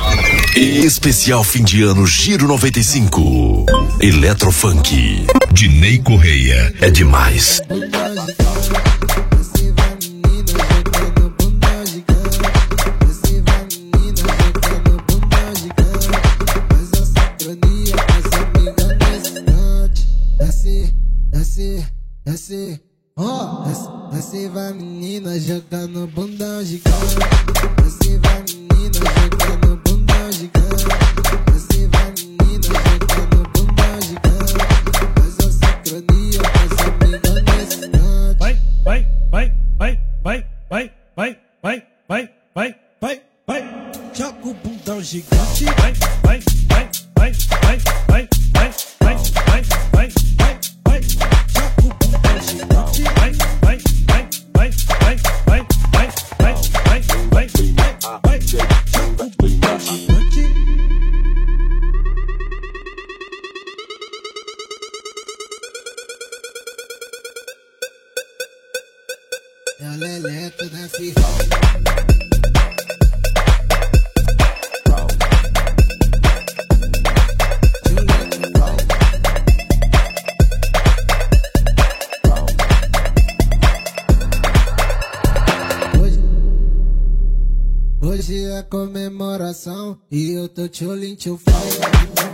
Especial fim de ano Giro 95. Eletrofunk. De Ney Correia. É demais. Desce vai menina jogando bundão gigante. Desce vai menina jogando bundão gigante. Desce vai menina jogando bundão gigante. Faz a sincronia, faz a amiga nesse instante. Vai, vai, vai, vai, vai, vai, vai, vai, vai, vai, vai, vai. Joga o bundão gigante. Vai, vai, vai, vai, vai, vai, vai, vai, vai, vai, vai, vai. Joga o bundão gigante. Vai, vai, vai, vai, vai, vai, vai, vai, vai, vai, vai. Joga o bundão gigante. É o leleco da firma. Hoje é comemoração e eu tô tcholim tchofai.